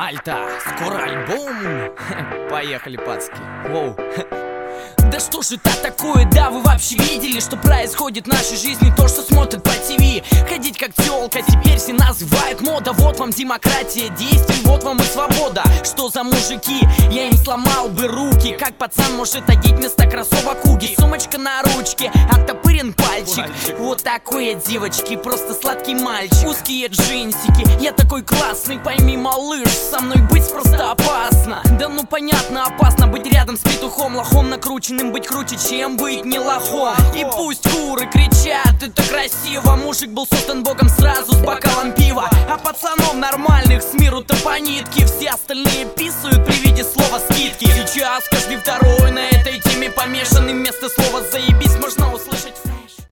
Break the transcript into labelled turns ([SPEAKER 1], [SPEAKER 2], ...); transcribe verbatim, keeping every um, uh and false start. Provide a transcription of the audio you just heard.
[SPEAKER 1] Альта, скоро альбом. Поехали, пацки. Воу. Да что же это такое, да вы вообще видели, что происходит в нашей жизни, то, что смотрят по ТВ? Ходить как тёлка, теперь все называют мода. Вот вам демократия действий, вот вам и свобода. Что за мужики, я им сломал бы руки. Как пацан может одеть вместо кроссовок уги? Сумочка на ручке, оттопырен пальчик. Вот такой девочки, просто сладкий мальчик. Узкие джинсики, я такой классный. Пойми, малыш, со мной быть просто опасно. Да ну понятно, опасно быть рядом с петухом, лохом накрученным, быть круче, чем быть не лохом. И пусть куры кричат, это красиво. Мужик был создан богом сразу с бокалом пива. А пацанов нормальных с миру-то по нитке. Все остальные писают при виде слова скидки. Сейчас каждый второй на этой теме помешанный. Вместо слова заебись